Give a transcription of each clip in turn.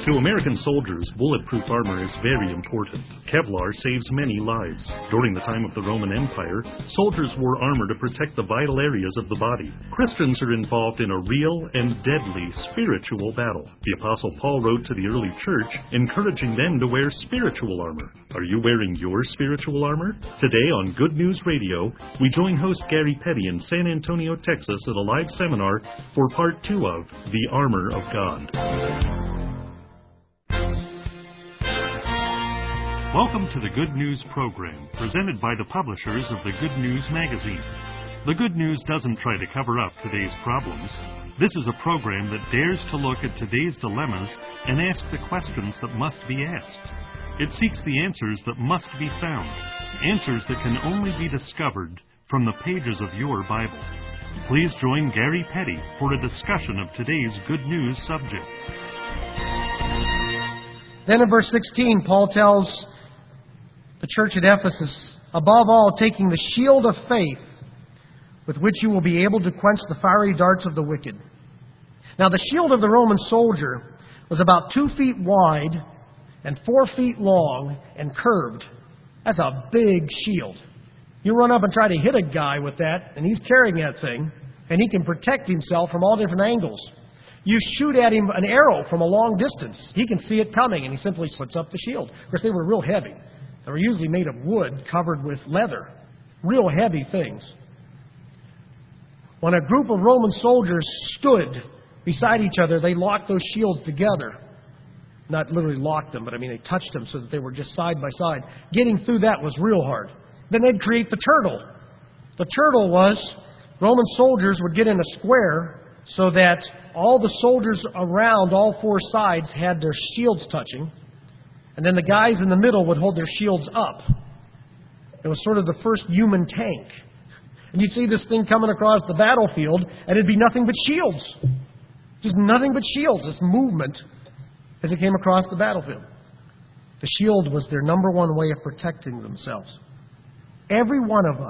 To American soldiers, bulletproof armor is very important. Kevlar saves many lives. During the time of the Roman Empire, soldiers wore armor to protect the vital areas of the body. Christians are involved in a real and deadly spiritual battle. The Apostle Paul wrote to the early church, encouraging them to wear spiritual armor. Are you wearing your spiritual armor? Today on Good News Radio, we join host Gary Petty in San Antonio, Texas at a live seminar for part 2 of The Armor of God. Welcome to the Good News program, presented by the publishers of the Good News magazine. The Good News doesn't try to cover up today's problems. This is a program that dares to look at today's dilemmas and ask the questions that must be asked. It seeks the answers that must be found, answers that can only be discovered from the pages of your Bible. Please join Gary Petty for a discussion of today's Good News subject. Then in verse 16, Paul tells the church at Ephesus, above all, taking the shield of faith, with which you will be able to quench the fiery darts of the wicked. Now, the shield of the Roman soldier was about 2 feet wide and 4 feet long and curved. That's a big shield. You run up and try to hit a guy with that, and he's carrying that thing, and he can protect himself from all different angles. You shoot at him an arrow from a long distance. He can see it coming, and he simply puts up the shield. Of course, they were real heavy. They were usually made of wood covered with leather. Real heavy things. When a group of Roman soldiers stood beside each other, they locked those shields together. Not literally locked them, but they touched them so that they were just side by side. Getting through that was real hard. Then they'd create the turtle. The turtle was Roman soldiers would get in a square so that all the soldiers around all 4 sides had their shields touching. And then the guys in the middle would hold their shields up. It was sort of the first human tank. And you'd see this thing coming across the battlefield, and it'd be nothing but shields. Just nothing but shields, this movement as it came across the battlefield. The shield was their number one way of protecting themselves. Every one of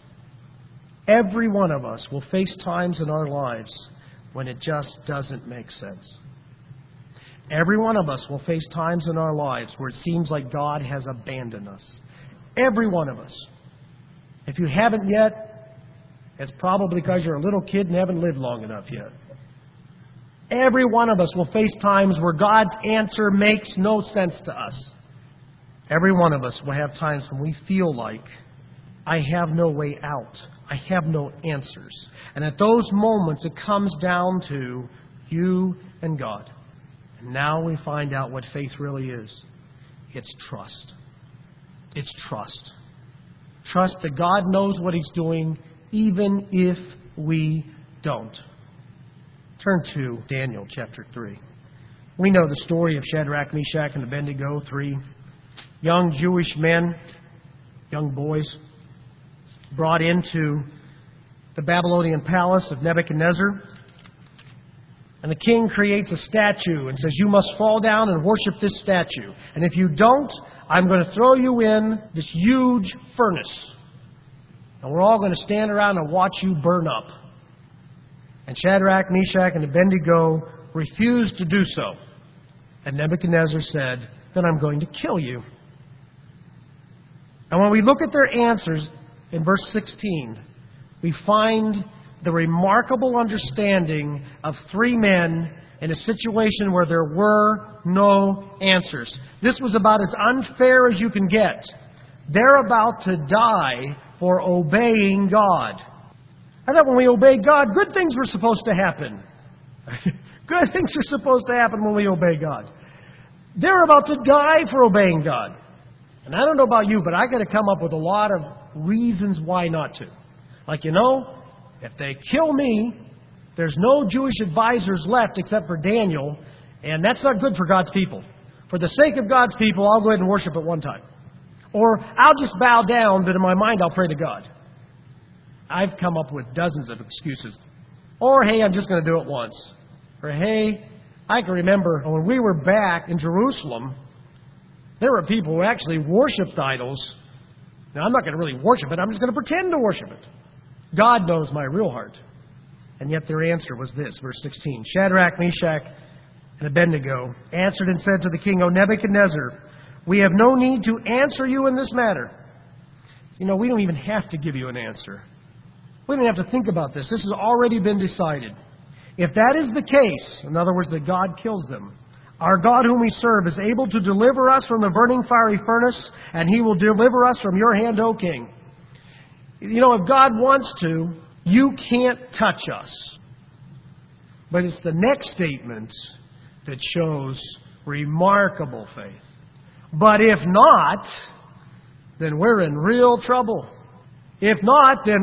us will face times in our lives when it just doesn't make sense. Every one of us will face times in our lives where it seems like God has abandoned us. Every one of us. If you haven't yet, it's probably because you're a little kid and haven't lived long enough yet. Every one of us will face times where God's answer makes no sense to us. Every one of us will have times when we feel like, I have no way out. I have no answers. And at those moments, it comes down to you and God. And now we find out what faith really is. It's trust. It's trust. Trust that God knows what He's doing, even if we don't. Turn to Daniel chapter 3. We know the story of Shadrach, Meshach, and Abednego, 3 young Jewish men, young boys, brought into the Babylonian palace of Nebuchadnezzar. And the king creates a statue and says, you must fall down and worship this statue. And if you don't, I'm going to throw you in this huge furnace. And we're all going to stand around and watch you burn up. And Shadrach, Meshach, and Abednego refused to do so. And Nebuchadnezzar said, then I'm going to kill you. And when we look at their answers in verse 16, we find the remarkable understanding of 3 men in a situation where there were no answers. This was about as unfair as you can get. They're about to die for obeying God. I thought when we obey God, good things were supposed to happen. Good things are supposed to happen when we obey God. They're about to die for obeying God. And I don't know about you, but I got to come up with a lot of reasons why not to. Like, if they kill me, there's no Jewish advisors left except for Daniel, and that's not good for God's people. For the sake of God's people, I'll go ahead and worship at one time. Or I'll just bow down, but in my mind I'll pray to God. I've come up with dozens of excuses. Or, hey, I'm just going to do it once. Or, hey, I can remember when we were back in Jerusalem, there were people who actually worshipped idols. Now, I'm not going to really worship it. I'm just going to pretend to worship it. God knows my real heart. And yet their answer was this, verse 16. Shadrach, Meshach, And Abednego answered and said to the king, O Nebuchadnezzar, we have no need to answer you in this matter. We don't even have to give you an answer. We don't have to think about this. This has already been decided. If that is the case, in other words, that God kills them, our God whom we serve is able to deliver us from the burning fiery furnace, and He will deliver us from your hand, O king. If God wants to, you can't touch us. But it's the next statement that shows remarkable faith. But if not, then we're in real trouble. If not, then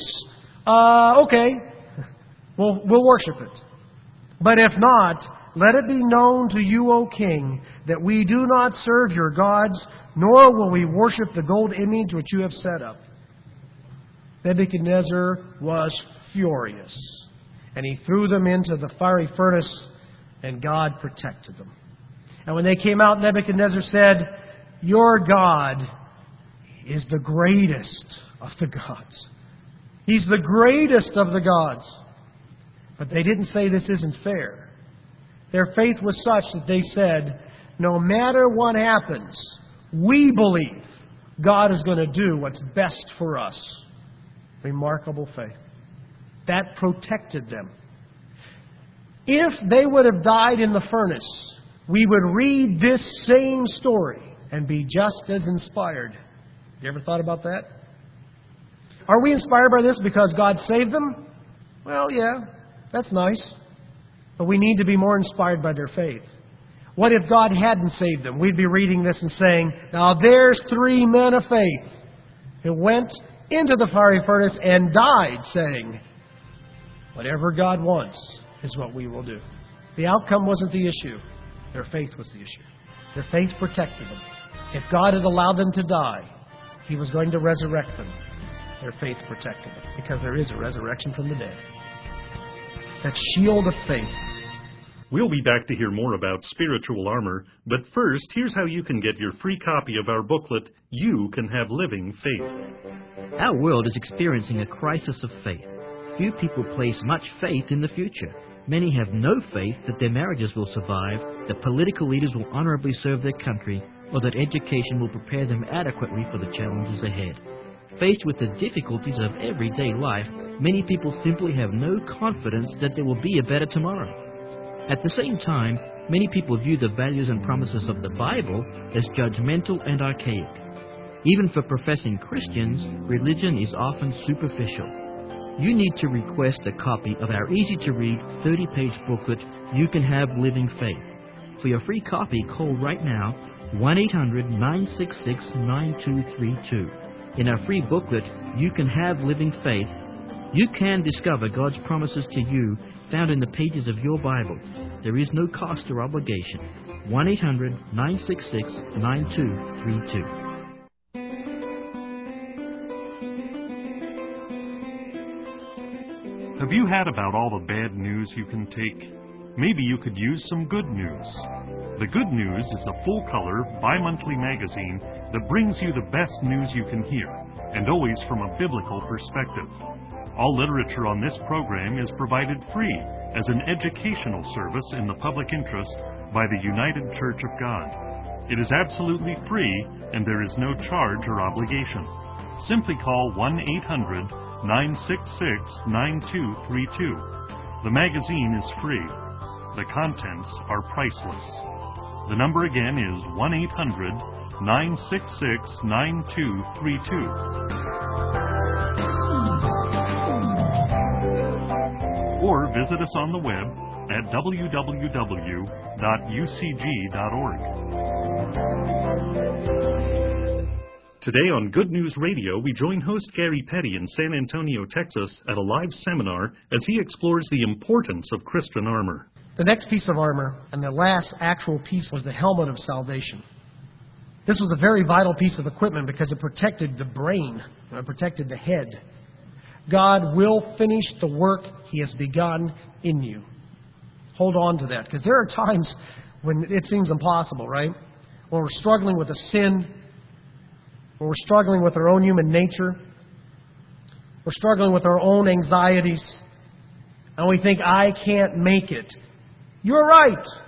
okay, we'll worship it. But if not, let it be known to you, O king, that we do not serve your gods, nor will we worship the gold image which you have set up. Nebuchadnezzar was furious, and he threw them into the fiery furnace, and God protected them. And when they came out, Nebuchadnezzar said, your God is the greatest of the gods. He's the greatest of the gods. But they didn't say this isn't fair. Their faith was such that they said, no matter what happens, we believe God is going to do what's best for us. Remarkable faith. That protected them. If they would have died in the furnace, we would read this same story and be just as inspired. You ever thought about that? Are we inspired by this because God saved them? Well, yeah, that's nice. But we need to be more inspired by their faith. What if God hadn't saved them? We'd be reading this and saying, now there's 3 men of faith who went into the fiery furnace and died, saying, whatever God wants is what we will do. The outcome wasn't the issue. Their faith was the issue. Their faith protected them. If God had allowed them to die, He was going to resurrect them. Their faith protected them, because there is a resurrection from the dead. That shield of faith. We'll be back to hear more about spiritual armor, but first, here's how you can get your free copy of our booklet, You Can Have Living Faith. Our world is experiencing a crisis of faith. Few people place much faith in the future. Many have no faith that their marriages will survive, that political leaders will honorably serve their country, or that education will prepare them adequately for the challenges ahead. Faced with the difficulties of everyday life, many people simply have no confidence that there will be a better tomorrow. At the same time, many people view the values and promises of the Bible as judgmental and archaic. Even for professing Christians, religion is often superficial. You need to request a copy of our easy-to-read 30-page booklet, You Can Have Living Faith. For your free copy, call right now 1-800-966-9232. In our free booklet, You Can Have Living Faith, you can discover God's promises to you found in the pages of your Bible. There is no cost or obligation. 1-800-966-9232. Have you had about all the bad news you can take? Maybe you could use some good news. The Good News is a full-color, bi-monthly magazine that brings you the best news you can hear, and always from a biblical perspective. All literature on this program is provided free as an educational service in the public interest by the United Church of God. It is absolutely free, and there is no charge or obligation. Simply call 1-800-966-9232. The magazine is free. The contents are priceless. The number again is 1-800-966-9232. Or visit us on the web at www.ucg.org. Today on Good News Radio, we join host Gary Petty in San Antonio, Texas, at a live seminar as he explores the importance of Christian armor. The next piece of armor, and the last actual piece, was the helmet of salvation. This was a very vital piece of equipment because it protected the brain, and it protected the head. God will finish the work He has begun in you. Hold on to that, because there are times when it seems impossible, right? When we're struggling with a sin, when we're struggling with our own human nature, we're struggling with our own anxieties, and we think, I can't make it. You're right.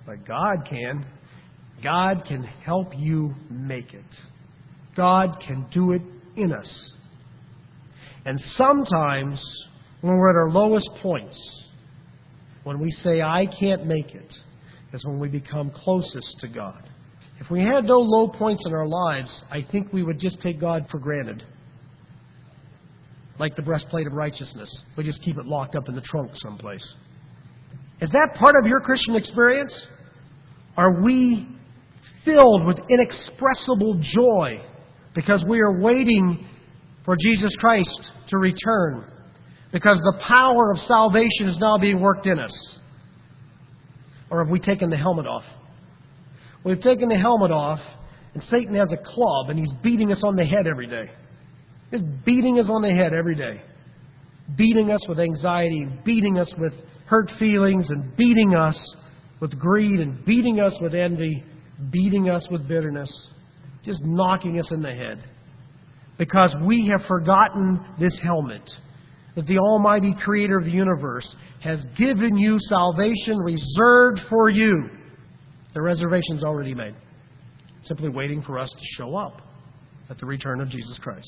But God can. God can help you make it. God can do it in us. And sometimes, when we're at our lowest points, when we say, I can't make it, is when we become closest to God. If we had no low points in our lives, I think we would just take God for granted. Like the breastplate of righteousness. We just keep it locked up in the trunk someplace. Is that part of your Christian experience? Are we filled with inexpressible joy because we are waiting for Jesus Christ to return? Because the power of salvation is now being worked in us? Or have we taken the helmet off? We've taken the helmet off, and Satan has a club, and he's beating us on the head every day. He's beating us on the head every day. Beating us with anxiety, beating us with hurt feelings, and beating us with greed, and beating us with envy, beating us with bitterness. Just knocking us in the head. Because we have forgotten this helmet. That the Almighty Creator of the universe has given you salvation reserved for you. The reservation's already made. Simply waiting for us to show up at the return of Jesus Christ.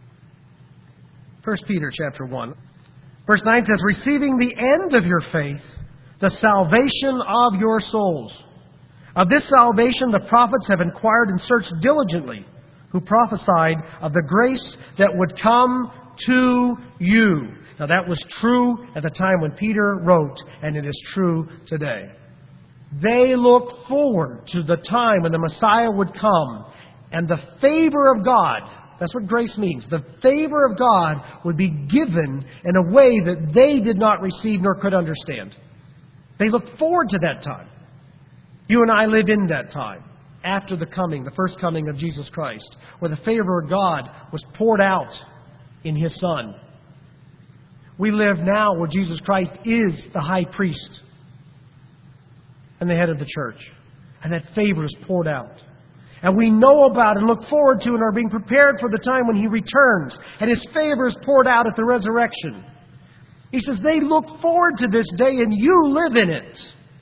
1 Peter chapter 1. Verse 9 says, receiving the end of your faith, the salvation of your souls. Of this salvation the prophets have inquired and searched diligently, who prophesied of the grace that would come to you. Now that was true at the time when Peter wrote, and it is true today. They looked forward to the time when the Messiah would come, and the favor of God, that's what grace means, the favor of God would be given in a way that they did not receive nor could understand. They looked forward to that time. You and I live in that time, after the coming, the first coming of Jesus Christ, where the favor of God was poured out in His Son. We live now where Jesus Christ is the high priest and the head of the church. And that favor is poured out. And we know about and look forward to and are being prepared for the time when He returns. And His favor is poured out at the resurrection. He says they look forward to this day and you live in it.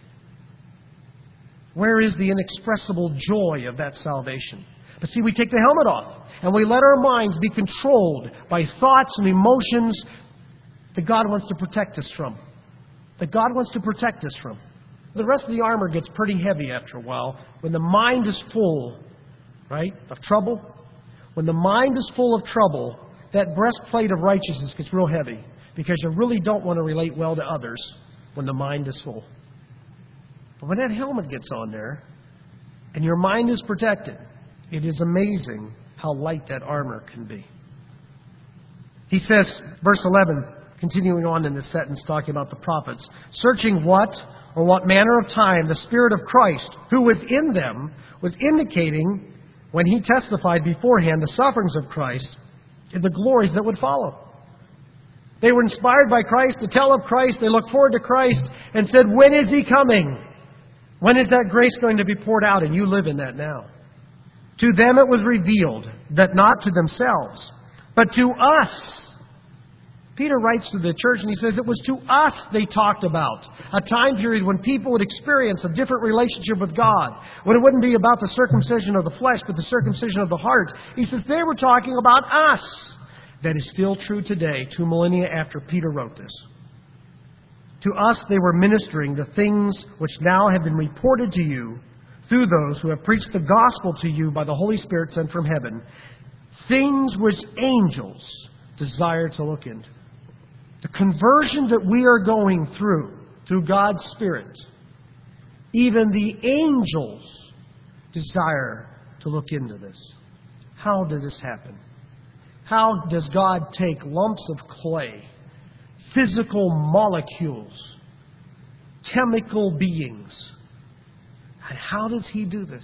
Where is the inexpressible joy of that salvation? But see, we take the helmet off and we let our minds be controlled by thoughts and emotions that God wants to protect us from. That God wants to protect us from. The rest of the armor gets pretty heavy after a while. When the mind is full, right, of trouble, when the mind is full of trouble, that breastplate of righteousness gets real heavy because you really don't want to relate well to others when the mind is full. But when that helmet gets on there and your mind is protected, it is amazing how light that armor can be. He says, verse 11, continuing on in this sentence talking about the prophets, searching what or what manner of time the Spirit of Christ, who was in them, was indicating when He testified beforehand the sufferings of Christ and the glories that would follow. They were inspired by Christ to tell of Christ. They looked forward to Christ and said, when is He coming? When is that grace going to be poured out? And you live in that now. To them it was revealed that not to themselves, but to us. Peter writes to the church and he says it was to us they talked about. A time period when people would experience a different relationship with God. When it wouldn't be about the circumcision of the flesh, but the circumcision of the heart. He says they were talking about us. That is still true today, 2 millennia after Peter wrote this. To us they were ministering the things which now have been reported to you through those who have preached the gospel to you by the Holy Spirit sent from heaven. Things which angels desire to look into. The conversion that we are going through God's Spirit, even the angels desire to look into this. How did this happen? How does God take lumps of clay, physical molecules, chemical beings, and how does He do this?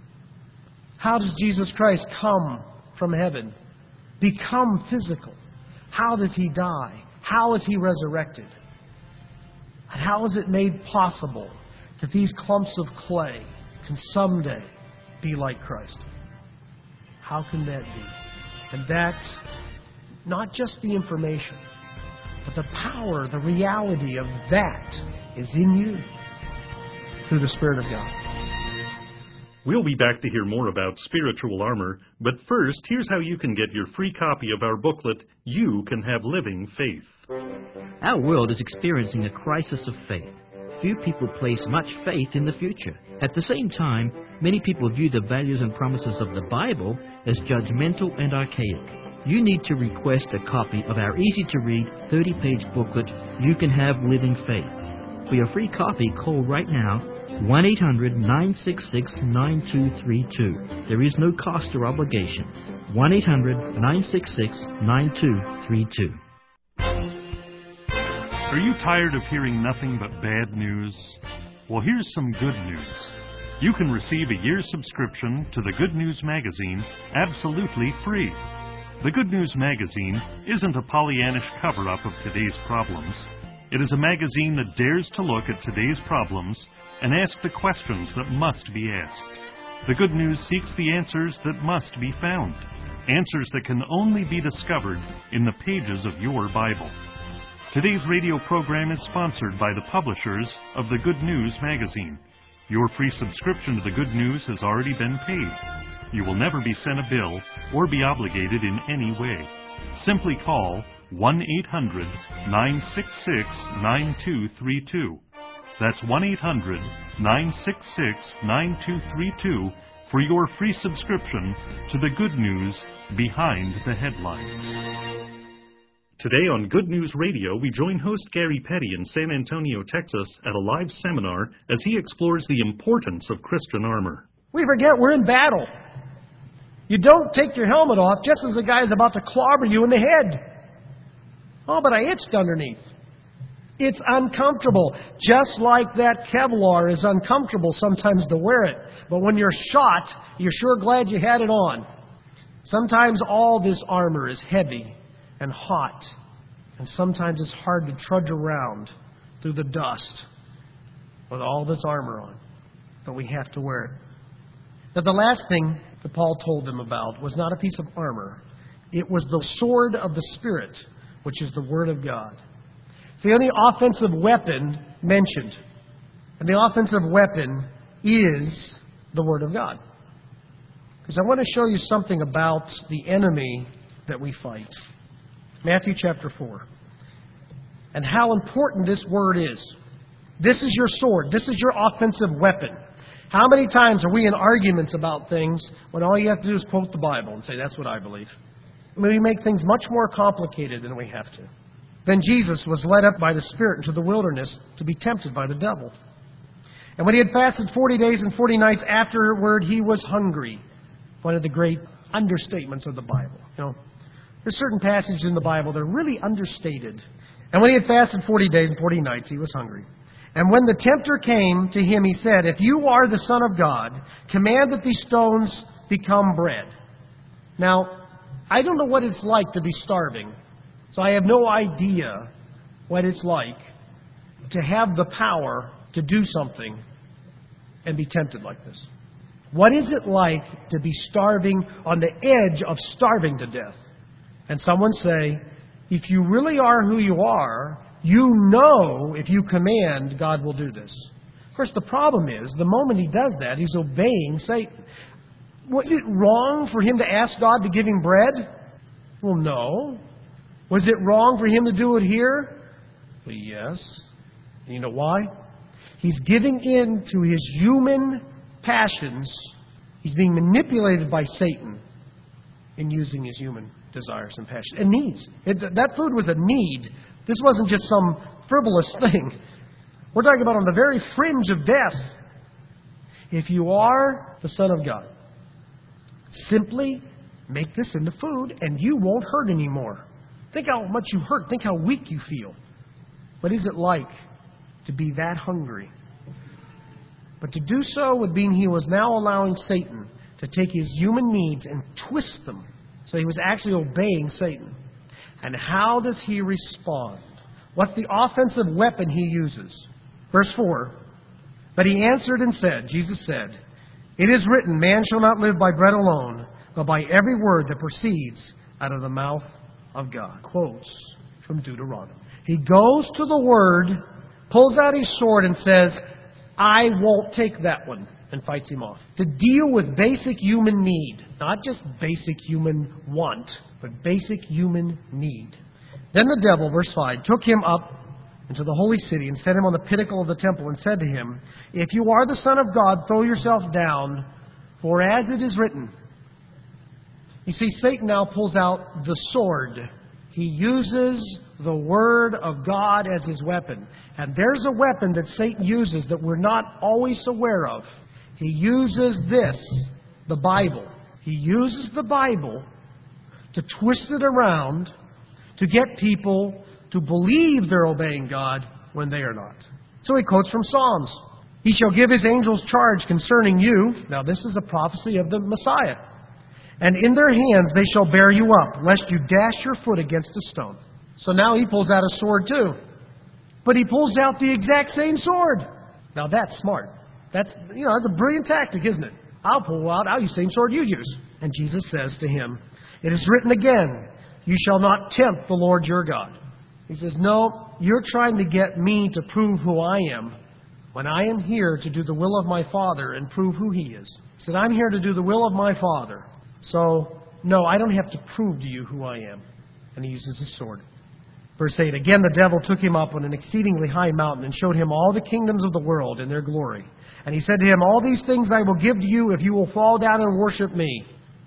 How does Jesus Christ come from heaven, become physical? How does He die? How is He resurrected? And how is it made possible that these clumps of clay can someday be like Christ? How can that be? And that's not just the information, but the power, the reality of that is in you. through the Spirit of God. We'll be back to hear more about spiritual armor, but first, here's how you can get your free copy of our booklet, You Can Have Living Faith. Our world is experiencing a crisis of faith. Few people place much faith in the future. At the same time, many people view the values and promises of the Bible as judgmental and archaic. You need to request a copy of our easy-to-read 30-page booklet, You Can Have Living Faith. For your free copy, call right now 1-800-966-9232. There is no cost or obligation. 1-800-966-9232. Are you tired of hearing nothing but bad news? Well, here's some good news. You can receive a year's subscription to the Good News Magazine absolutely free. The Good News Magazine isn't a Pollyannish cover-up of today's problems. It is a magazine that dares to look at today's problems and ask the questions that must be asked. The Good News seeks the answers that must be found, answers that can only be discovered in the pages of your Bible. Today's radio program is sponsored by the publishers of the Good News Magazine. Your free subscription to the Good News has already been paid. You will never be sent a bill or be obligated in any way. Simply call 1-800-966-9232. That's 1-800-966-9232 for your free subscription to the Good News Behind the Headlines. Today on Good News Radio, we join host Gary Petty in San Antonio, Texas, at a live seminar as he explores the importance of Christian armor. We forget we're in battle. You don't take your helmet off just as the guy's about to clobber you in the head. Oh, but I itched underneath. It's uncomfortable. Just like that Kevlar is uncomfortable sometimes to wear it. But when you're shot, you're sure glad you had it on. Sometimes all this armor is heavy and hot, and sometimes it's hard to trudge around through the dust with all this armor on, but we have to wear it. Now, the last thing that Paul told them about was not a piece of armor. It was the sword of the Spirit, which is the Word of God. It's the only offensive weapon mentioned, and the offensive weapon is the Word of God. Because I want to show you something about the enemy that we fight. Matthew chapter 4. And how important this word is. This is your sword. This is your offensive weapon. How many times are we in arguments about things when all you have to do is quote the Bible and say, that's what I believe? We make things much more complicated than we have to. Then Jesus was led up by the Spirit into the wilderness to be tempted by the devil. And when he had fasted 40 days and 40 nights afterward, he was hungry. One of the great understatements of the Bible. There's certain passages in the Bible that are really understated. And when he had fasted 40 days and 40 nights, he was hungry. And when the tempter came to him, he said, if you are the Son of God, command that these stones become bread. Now, I don't know what it's like to be starving. So I have no idea what it's like to have the power to do something and be tempted like this. What is it like to be starving on the edge of starving to death? And someone say, if you really are who you are, you know if you command, God will do this. Of course, the problem is, the moment he does that, he's obeying Satan. Was it wrong for him to ask God to give him bread? Well, no. Was it wrong for him to do it here? Well, yes. And you know why? He's giving in to his human passions. He's being manipulated by Satan in using his human desires and passions and needs. That food was a need. This wasn't just some frivolous thing. We're talking about on the very fringe of death. If you are the Son of God, simply make this into food and you won't hurt anymore. Think how much you hurt. Think how weak you feel. What is it like to be that hungry? But to do so would mean he was now allowing Satan to take his human needs and twist them. So he was actually obeying Satan. And how does he respond? What's the offensive weapon he uses? Verse 4. But he answered and said, Jesus said, it is written, man shall not live by bread alone, but by every word that proceeds out of the mouth of God. Quotes from Deuteronomy. He goes to the Word, pulls out his sword and says, I won't take that one, and fights him off. To deal with basic human need, not just basic human want, but basic human need. Then the devil, verse 5, took him up into the holy city and set him on the pinnacle of the temple and said to him, if you are the Son of God, throw yourself down, for as it is written. You see, Satan now pulls out the sword. He uses the Word of God as his weapon. And there's a weapon that Satan uses that we're not always aware of. He uses this, the Bible. He uses the Bible to twist it around to get people to believe they're obeying God when they are not. So he quotes from Psalms. He shall give his angels charge concerning you. Now this is a prophecy of the Messiah. And in their hands they shall bear you up, lest you dash your foot against a stone. So now he pulls out a sword too. But he pulls out the exact same sword. Now that's smart. That's a brilliant tactic, isn't it? I'll use the same sword you use. And Jesus says to him, it is written again, you shall not tempt the Lord your God. He says, no, you're trying to get me to prove who I am when I am here to do the will of my Father and prove who He is. He said, I'm here to do the will of my Father. So, no, I don't have to prove to you who I am. And he uses his sword. Verse 8, again the devil took him up on an exceedingly high mountain and showed him all the kingdoms of the world and their glory. And he said to him, all these things I will give to you if you will fall down and worship me.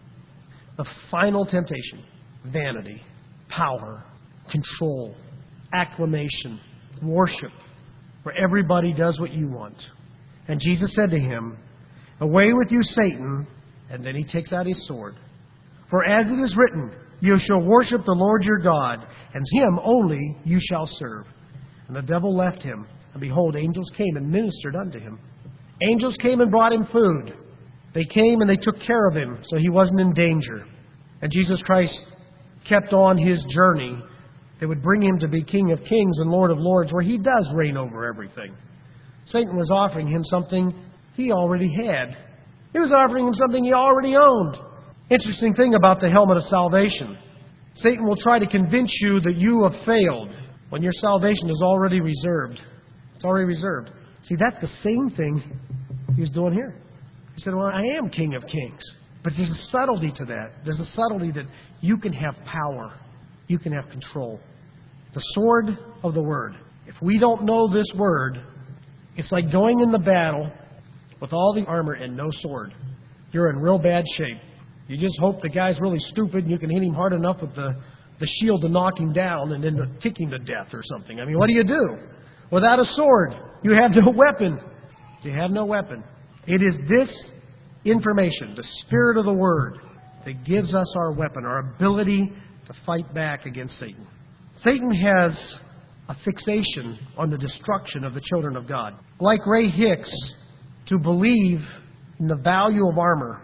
The final temptation. Vanity, power, control, acclamation, worship, where everybody does what you want. And Jesus said to him, away with you, Satan. And then he takes out his sword. For as it is written, you shall worship the Lord your God, and him only you shall serve. And the devil left him, and behold, angels came and ministered unto him. Angels came and brought him food. They came and they took care of him, so he wasn't in danger. And Jesus Christ kept on his journey that would bring him to be King of Kings and Lord of Lords, where he does reign over everything. Satan was offering him something he already had. He was offering him something he already owned. Interesting thing about the helmet of salvation. Satan will try to convince you that you have failed when your salvation is already reserved. It's already reserved. See, that's the same thing he was doing here. He said, well, I am King of Kings. But there's a subtlety to that. There's a subtlety that you can have power. You can have control. The sword of the Word. If we don't know this Word, it's like going in the battle with all the armor and no sword. You're in real bad shape. You just hope the guy's really stupid and you can hit him hard enough with the shield to knock him down and then kick him to death or something. I mean, what do you do? Without a sword, you have no weapon. You have no weapon. It is this information, the Spirit of the Word, that gives us our weapon, our ability to fight back against Satan. Satan has a fixation on the destruction of the children of God. Like Ray Hicks, to believe in the value of armor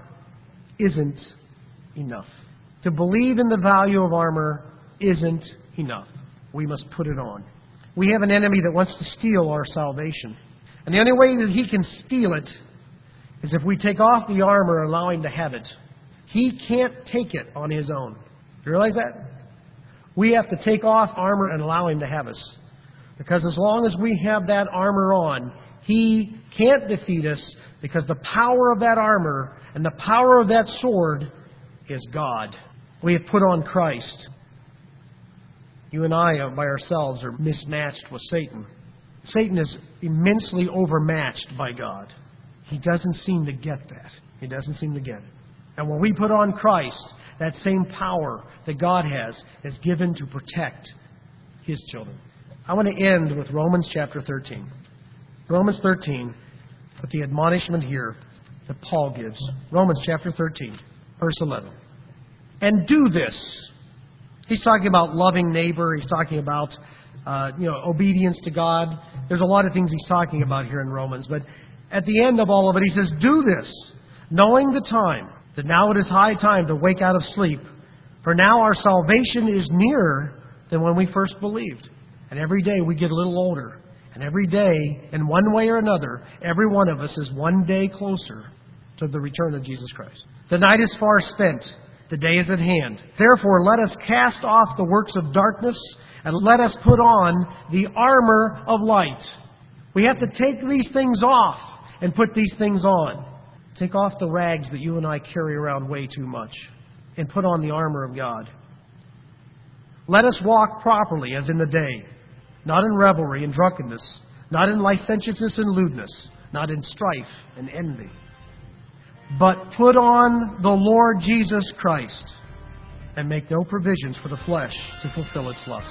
isn't enough. To believe in the value of armor isn't enough. We must put it on. We have an enemy that wants to steal our salvation. And the only way that he can steal it is if we take off the armor and allow him to have it. He can't take it on his own. You realize that? We have to take off armor and allow him to have us. Because as long as we have that armor on, he can't defeat us, because the power of that armor and the power of that sword is God. We have put on Christ. You and I by ourselves are mismatched with Satan. Satan is immensely overmatched by God. He doesn't seem to get that. He doesn't seem to get it. And when we put on Christ, that same power that God has is given to protect His children. I want to end with Romans chapter 13. Romans 13, with the admonishment here that Paul gives. Romans chapter 13, verse 11. And do this. He's talking about loving neighbor. He's talking about obedience to God. There's a lot of things he's talking about here in Romans. But at the end of all of it, he says, do this, knowing the time, that now it is high time to wake out of sleep. For now our salvation is nearer than when we first believed. And every day we get a little older. And every day, in one way or another, every one of us is one day closer to the return of Jesus Christ. The night is far spent. The day is at hand. Therefore, let us cast off the works of darkness and let us put on the armor of light. We have to take these things off and put these things on. Take off the rags that you and I carry around way too much and put on the armor of God. Let us walk properly as in the day, not in revelry and drunkenness, not in licentiousness and lewdness, not in strife and envy. But put on the Lord Jesus Christ and make no provisions for the flesh to fulfill its lust.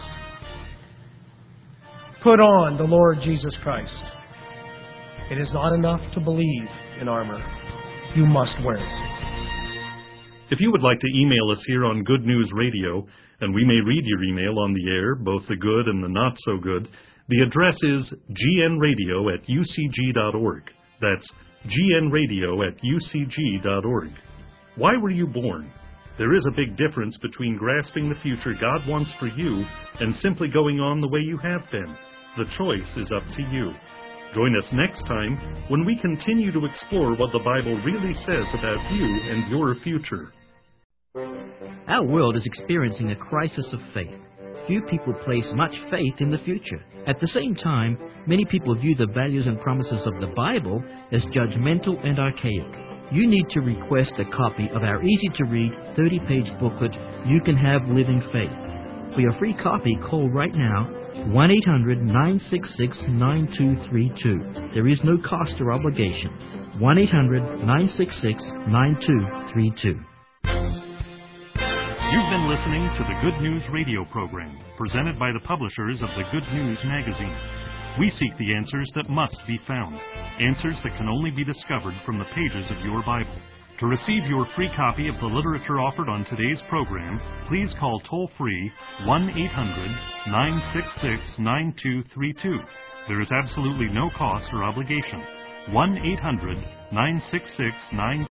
Put on the Lord Jesus Christ. It is not enough to believe in armor. You must wear it. If you would like to email us here on Good News Radio, and we may read your email on the air, both the good and the not so good, the address is gnradio@ucg.org. That's gnradio@ucg.org. Why were you born? There is a big difference between grasping the future God wants for you and simply going on the way you have been. The choice is up to you. Join us next time when we continue to explore what the Bible really says about you and your future. Our world is experiencing a crisis of faith. Few people place much faith in the future. At the same time, many people view the values and promises of the Bible as judgmental and archaic. You need to request a copy of our easy-to-read 30-page booklet, You Can Have Living Faith. For your free copy, call right now, 1-800-966-9232. There is no cost or obligation. 1-800-966-9232. You've been listening to the Good News Radio program, presented by the publishers of the Good News magazine. We seek the answers that must be found, answers that can only be discovered from the pages of your Bible. To receive your free copy of the literature offered on today's program, please call toll-free 1-800-966-9232. There is absolutely no cost or obligation. 1-800-966-9232.